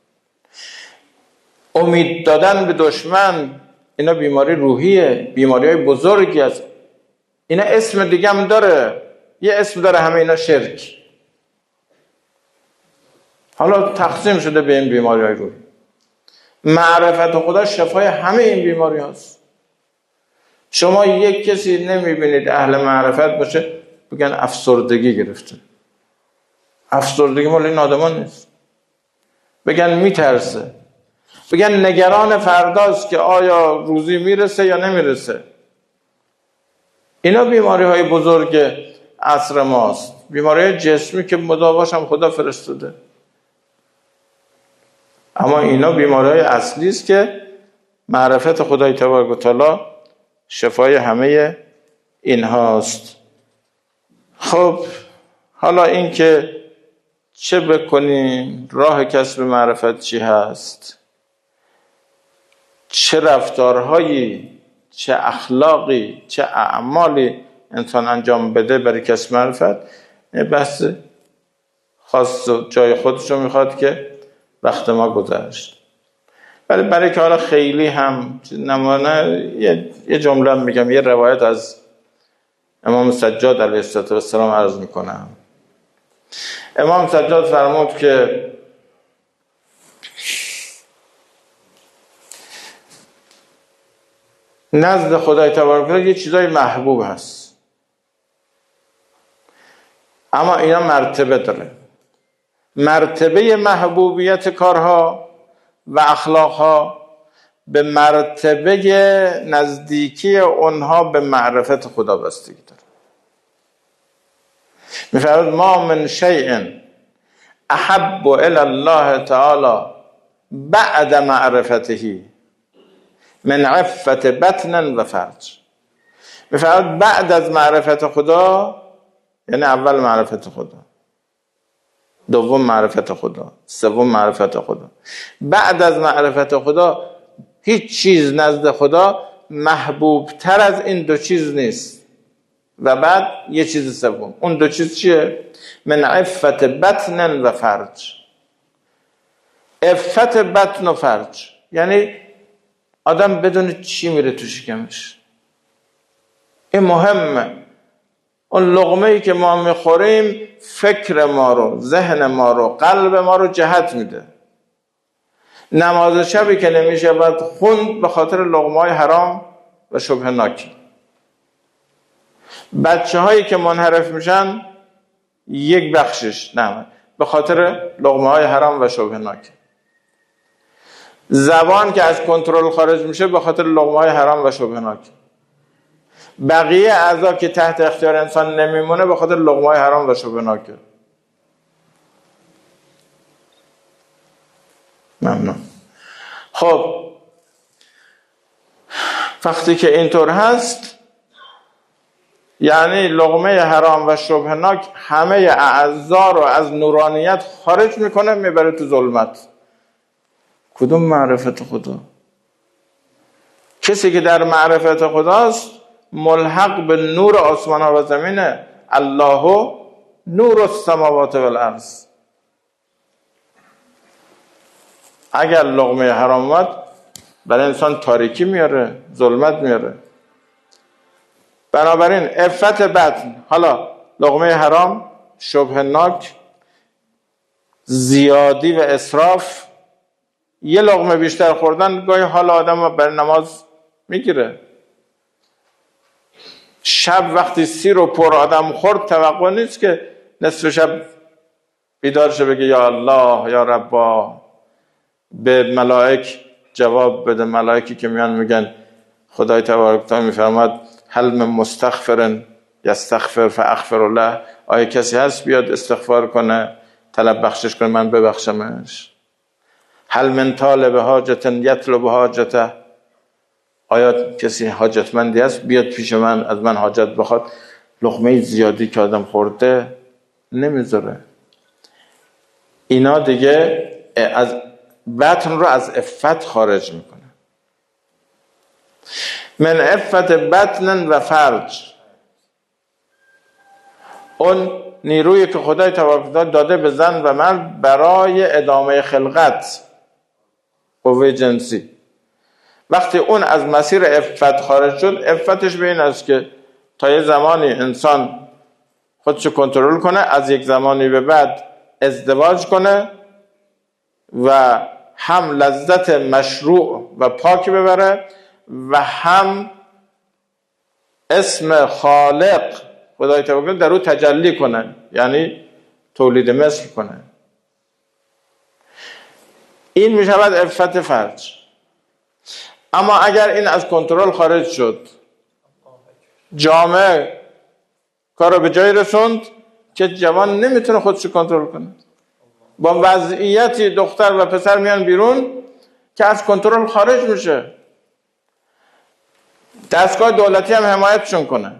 امید دادن به دشمن اینا بیماری روحیه، بیماری های بزرگی است. اینا اسم دیگه هم داره، یه اسم داره، همه اینا شرک. حالا تقسیم شده به این بیماری های روحی. معرفت خدا شفای همه این بیماری هاست. شما یک کسی نمیبینید اهل معرفت باشه بگن افسردگی گرفته. افسردگی مال این آدمان نیست. بگن میترسه، بگن نگران فرداست که آیا روزی میرسه یا نمیرسه. اینا بیماری های بزرگ عصر ماست، بیماری های جسمی که مداواش هم خدا فرستاده. اما اینا بیماری های اصلی است که معرفت خدای تبارک و تعالی شفای همه این هاست. خب حالا این که چه بکنیم، راه کسب معرفت چی هست، چه رفتارهایی، چه اخلاقی، چه اعمالی انسان انجام بده برای کسب معرفت، بحث خاص جای خودش رو میخواد که وقت ما گذشت. ولی برای که حالا خیلی هم نمانه یه, یه جمله میگم، یه روایت از امام سجاد علیه السلام عرض میکنم. امام سجاد فرمود که نزد خدای تبارک و تعالی یه چیزای محبوب هست، اما اینا مرتبه داره. مرتبه محبوبیت کارها و اخلاقها به مرتبه نزدیکی اونها به معرفت خدا بستگی داره. می‌فرماید ما من شیء احب الی الله تعالی بعد معرفته من عفت بطن و فرج. می‌فرماید بعد از معرفت خدا، یعنی اول معرفت خدا، دوم معرفت خدا، سوم معرفت خدا، بعد از معرفت خدا هیچ چیز نزد خدا محبوب تر از این دو چیز نیست. و بعد یه چیز سوم، اون دو چیز چیه؟ من عفت بطن و فرج. عفت بطن و فرج یعنی آدم بدون چی میره تو شکمش. این مهمه. اون لقمه‌ای که ما میخوریم فکر ما رو، ذهن ما رو، قلب ما رو جهت میده. نماز شبی که نمیشه باید خوند به خاطر لقمه‌های حرام و شبهناک. بچه هایی که منحرف میشن یک بخشش نه به خاطر لقمه‌های حرام و شبهناک. زبان که از کنترل خارج میشه به خاطر لقمه‌های حرام و شبهناک. بقیه اعضا که تحت اختیار انسان نمیمونه به خاطر لقمه‌های حرام و شبهناک. ممنون. خب وقتی که اینطور هست یعنی لقمه حرام و شبهناک همه اعضا رو از نورانیت خارج میکنه میبره تو ظلمت. کدوم معرفت خدا؟ کسی که در معرفت خداست ملحق به نور آسمان ها و زمینه. الله نور السماوات و الارض. اگر لقمه حرام اومد برای انسان تاریکی میاره، ظلمت میاره. بنابراین عفت بطن، حالا لقمه حرام، شبهناک، زیادی و اسراف، یه لقمه بیشتر خوردن گاهی حال آدم برای نماز میگیره. شب وقتی سیر و پر آدم خورد توقع نیست که نصف شب بیدار شه بگه یا الله یا ربا، به ملائک جواب بده. ملائکی که میان میگن خدای تبارک و تعالی میفرماد هل من مستغفر یستغفر فاغفر له، آیا کسی هست بیاد استغفار کنه طلب بخشش کنه من ببخشمش؟ هل من طالب حاجت یطلب حاجته، آیا کسی حاجتمندی هست بیاد پیش من از من حاجت بخواد؟ لقمه زیادی که آدم خورده نمیذاره. اینا دیگه از بطن رو از عفت خارج میکنه. من عفت بطن و فرج، اون نیرویی که خدای تبارک داده به زن و مرد برای ادامه خلقت، قوه جنسی، وقتی اون از مسیر عفت خارج شد، عفتش به این است که تا یه زمانی انسان خودشو کنترل کنه، از یک زمانی به بعد ازدواج کنه و هم لذت مشروع و پاک ببره و هم اسم خالق خدای تبارک در او تجلی کنه، یعنی تولید مثل کنه. این می شود عفت فرج. اما اگر این از کنترل خارج شد، جامعه کار رو به جای رسوند که جوان نمیتونه خودشو کنترل کنه، با وضعیتی دختر و پسر میان بیرون که از کنترل خارج میشه، دستگاه دولتی هم حمایتشون کنه،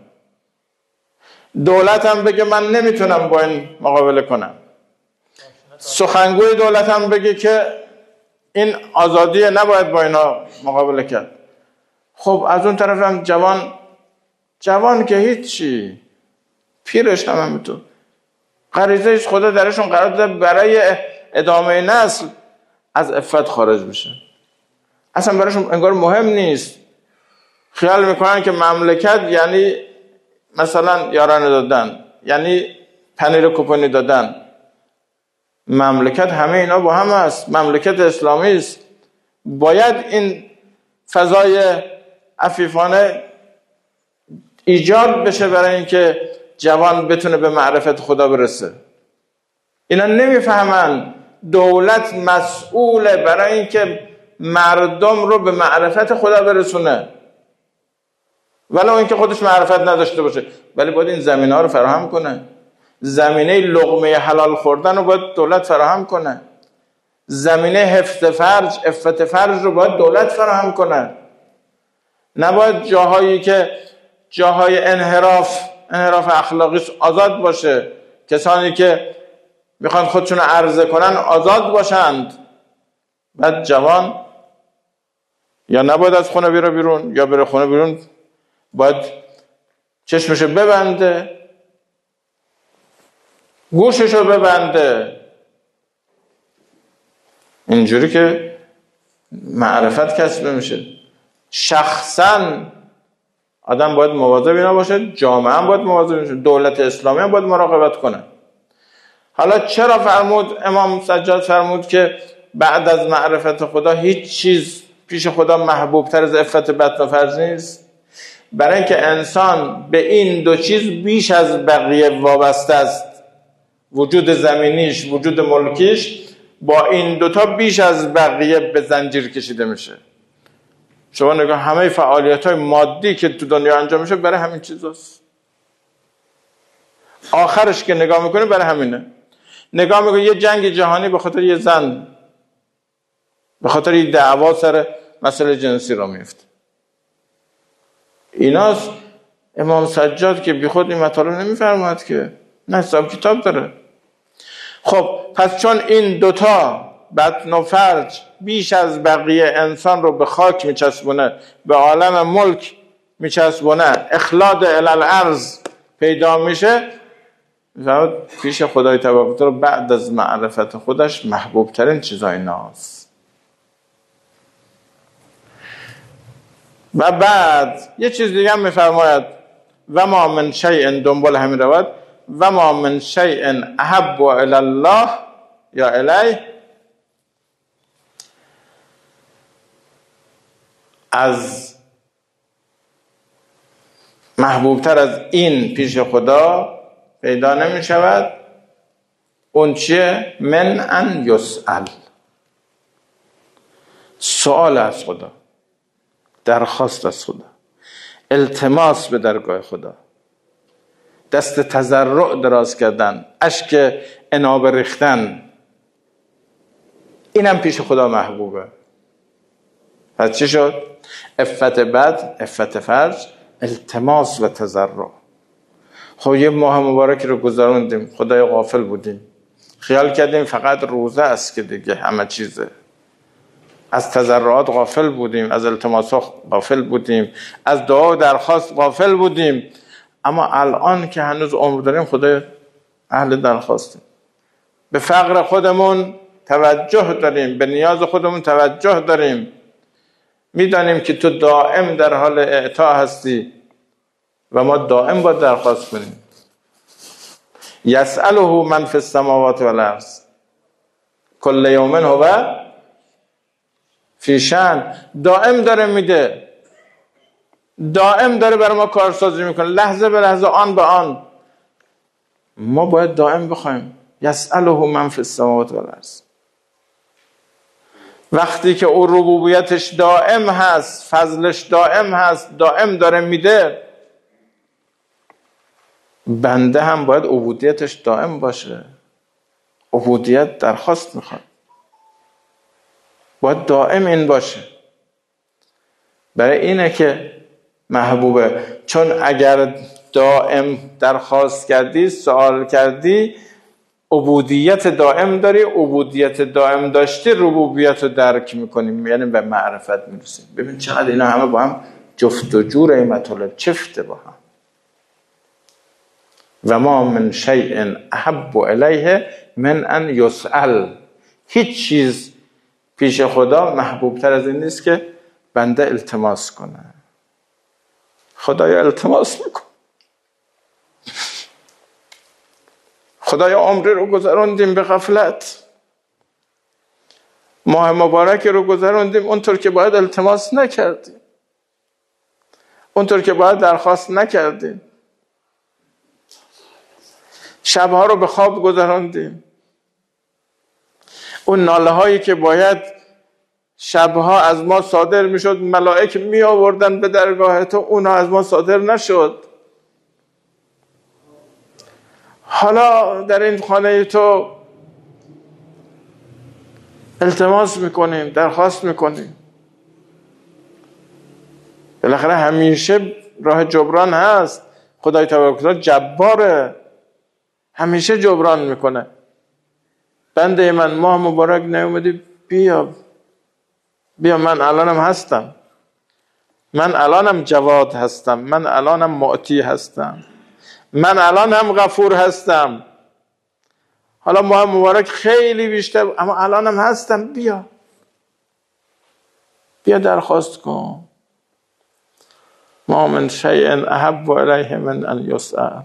دولت هم بگه من نمیتونم با این مقابله کنم، سخنگوی دولت هم بگه که این آزادیه نباید با اینا مقابله کرد. خب از اون طرف هم جوان جوان که هیچی، پیرش هم همینطور، غریزه خدا درشون قرار داده برای ادامه نسل از عفت خارج بشه. اصلا براشون انگار مهم نیست. خیال میکنن که مملکت یعنی مثلا یارانه دادن، یعنی پنیر کوپنی دادن. مملکت همه اینا با هم است. مملکت اسلامی است. باید این فضای عفیفانه ایجاد بشه برای اینکه جوان بتونه به معرفت خدا برسه. اینا نمیفهمن دولت مسئوله برای اینکه مردم رو به معرفت خدا برسونه، ولو اینکه خودش معرفت نداشته باشه، ولی باید این زمینه ها رو فراهم کنه. زمینه لقمه حلال خوردن رو باید دولت فراهم کنه. زمینه حفظ فرج، عفت فرج رو باید دولت فراهم کنه. نباید جاهایی که جاهای انحراف انحراف اخلاقی آزاد باشه، کسانی که میخوان خودشون عرضه کنن آزاد باشند. بعد جوان یا نباید از خونه بیره بیرون، یا بره خونه بیرون باید چشمشو ببنده، گوششو ببنده، اینجوری که معرفت کسب میشه. شخصا آدم باید مواظب اینا باشه، جامعه هم باید مواظب باشه، دولت اسلامی هم باید مراقبت کنه. حالا چرا فرمود امام سجاد فرمود که بعد از معرفت خدا هیچ چیز پیش خدا محبوب تر از عفت بطن و فرج نیست؟ برای اینکه انسان به این دو چیز بیش از بقیه وابسته است. وجود زمینیش، وجود ملکیش با این دوتا بیش از بقیه به زنجیر کشیده میشه. شما نگاه همه فعالیت های مادی که تو دنیا انجام میشه برای همین چیز هست. آخرش که نگاه میکنه برای همینه. نگاه میکنه یه جنگ جهانی به خاطر یه زن، به خاطر یه دعوا سر مسئله جنسی را میفته. ایناست امام سجاد که بی خود این مطالب نمیفرماید که نه، حساب کتاب داره. خب پس چون این دوتا بطن و فرج بیش از بقیه انسان رو به خاک میچسبونه، به عالم ملک میچسبونه، اخلاد الالارض پیدا میشه، پیش خدای تبارک رو بعد از معرفت خودش محبوب ترین چیزای ناست. و بعد یه چیز دیگه هم میفرماید و ما من شیء، دنبال همین رواد، و ما من شیء احب الی الله یا الیه، از محبوب تر از این پیش خدا پیدا نمی شود. اون چیه؟ من ان یسأل، سوال از خدا، درخواست از خدا، التماس به درگاه خدا، دست تضرع دراز کردن، اشک انابه ریختن، اینم پیش خدا محبوبه. پس چی شد؟ عفت بد، عفت فرج، التماس و تضرع. خب یه ماه مبارک رو گذروندیم، خدای غافل بودیم، خیال کردیم فقط روزه است که دیگه همه چیزه. از تضرعات غافل بودیم، از التماسات غافل بودیم، از دعا و درخواست غافل بودیم. اما الان که هنوز عمر داریم خدای اهل درخواستیم. به فقر خودمون توجه داریم، به نیاز خودمون توجه داریم. میدانیم که تو دائم در حال اعطا هستی و ما دائم با درخواست کنیم. یسأله من فی السماوات والارض کل یوم هو فی شأن. دائم داره میده، دائم داره برای ما کارسازی میکنه، لحظه به لحظه، آن به آن. ما باید دائم بخوایم یسأله من فی السماوات والارض. وقتی که او ربوبیتش دائم هست، فضلش دائم هست، دائم داره میده، بنده هم باید عبودیتش دائم باشه. عبودیت درخواست میخواد، باید دائم این باشه. برای اینه که محبوبه. چون اگر دائم درخواست کردی، سوال کردی، عبودیت دائم داری، عبودیت دائم داشتی، ربوبیت رو درک میکنیم، یعنی به معرفت میرسیم. ببین چقدر اینا همه با هم جفت و جور این مطالب چفته با هم. و ما من شیء احب الیه من ان یسأل. هیچ چیز پیش خدا محبوب تر از این نیست که بنده التماس کنه. خدایا التماس میکن، خدایا عمری رو گذروندیم به غفلت، ماه مبارک رو گذروندیم اونطور که باید التماس نکردیم، اونطور که باید درخواست نکردیم، شبها رو به خواب گذروندیم. اون ناله هایی که باید شبها از ما صادر میشد، ملائک می آوردن به درگاه تو، اونها از ما صادر نشد. حالا در این خانه تو التماس میکنیم، درخواست میکنیم. بالاخره همیشه راه جبران هست. خدای تبارک و تعالی جباره، همیشه جبران میکنه. بنده من ماه مبارک نیومدی، بیا بیا، من الانم هستم، من الانم جواد هستم، من الانم معطی هستم، من الانم غفور هستم. حالا ماه مبارک خیلی بیشتر، اما الانم هستم، بیا بیا درخواست کن. ما من شیء احب الیه من ان یسأل.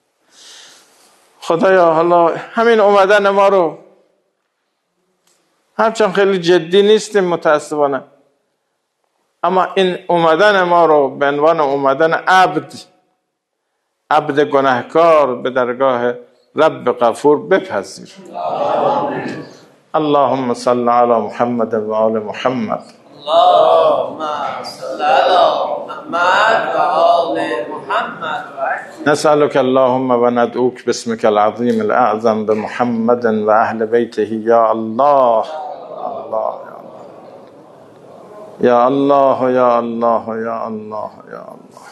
خدایا حالا همین اومدن ما رو هرچند خیلی جدی نیستیم متاسفانه، اما این اومدن ما رو به عنوان اومدن عبد عبد گناهکار به درگاه رب غفور بپذیر. اللهم صل علی محمد و آل محمد. اللهم صل علی محمد و آل محمد. نسألك اللهم و ندعوك باسمك العظيم الأعظم بمحمد و اهل بیته یا الله. الله یا الله یا الله یا الله یا الله.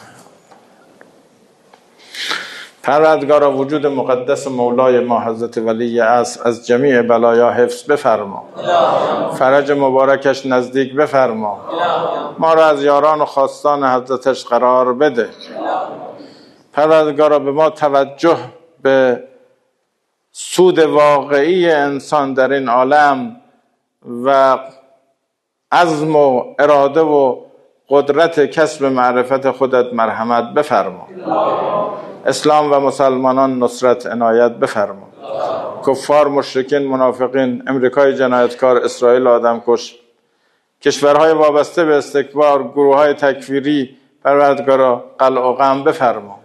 پروردگارا وجود مقدس مولای ما حضرت ولی عصر از جمیع بلایا حفظ بفرما، فرج مبارکش نزدیک بفرما، ما را از یاران و خواستان حضرتش قرار بده. پروردگارا به ما توجه به سود واقعی انسان در این عالم و عزم و اراده و قدرت کسب معرفت خودت مرحمت بفرما. اسلام و مسلمانان نصرت عنایت بفرما. کفار، مشرکین، منافقین، امریکای جنایتکار، اسرائیل آدمکش، کشورهای وابسته به استکبار، گروههای تکفیری، پروردگارا قلع و غم بفرما.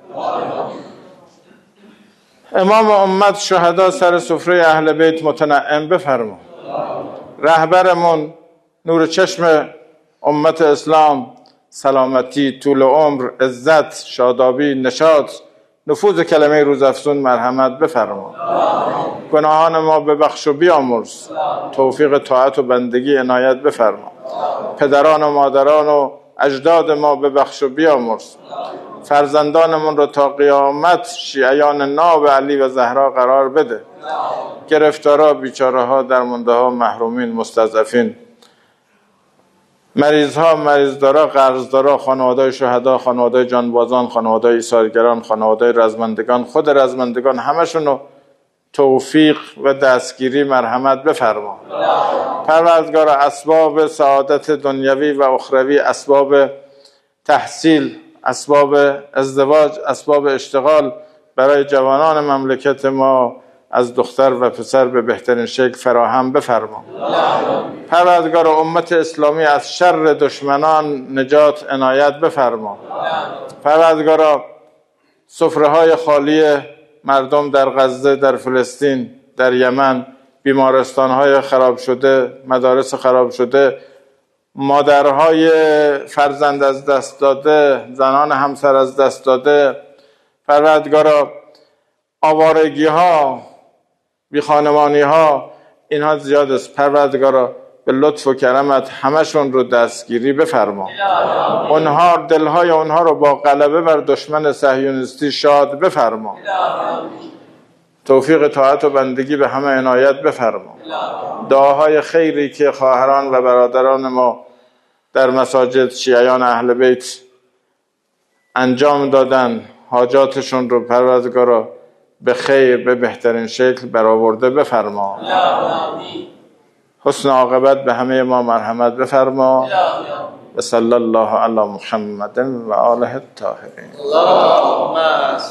امام امت شهدا سر سفره اهل بیت متنعم بفرما. رهبرمون، نور چشم امت اسلام، سلامتی، طول عمر، عزت، شادابی، نشاط، نفوذ کلمه روزافزون مرحمت بفرما. گناهان ما ببخش و بیامرز، توفیق طاعت و بندگی عنایت بفرما. پدران و مادران و اجداد ما ببخش و بیامرز. فرزندانمون رو تا قیامت شیعیان ناب علی و زهرا قرار بده. گرفتارا، بیچاره ها، درمانده ها، محرومین، مستضعفین، مریض ها، مریض دارا، قرض دارا، خانواده شهدا، خانواده جانبازان، خانواده ایثارگران، خانواده رزمندگان، خود رزمندگان، همشون رو توفیق و دستگیری مرحمت بفرما. پروردگار اسباب سعادت دنیوی و اخروی، اسباب تحصیل، اسباب ازدواج، اسباب اشتغال برای جوانان مملکت ما از دختر و پسر به بهترین شکل فراهم بفرما. پروردگار امت اسلامی از شر دشمنان نجات عنایت بفرما. پروردگار سفره های خالی مردم در غزه، در فلسطین، در یمن، بیمارستان های خراب شده، مدارس خراب شده، مادرهای فرزند از دست داده، زنان همسر از دست داده، پروردگارا آوارگی ها، بی خانمانی ها، اینها زیاد است. پروردگارا به لطف و کرمت همشون رو دستگیری بفرما. اونها دلهای اونها رو با غلبه بر دشمن صهیونیستی شاد بفرما. توفیق طاعت و بندگی به همه عنایت بفرما. دعاهای خیری که خواهران و برادران ما در مساجد شیعیان اهل بیت انجام دادن، حاجاتشون رو پروردگارا به خیر به بهترین شکل برآورده بفرما. حسن عاقبت به همه ما مرحمت بفرما. و صلی الله علی محمد و آله الطاهرین.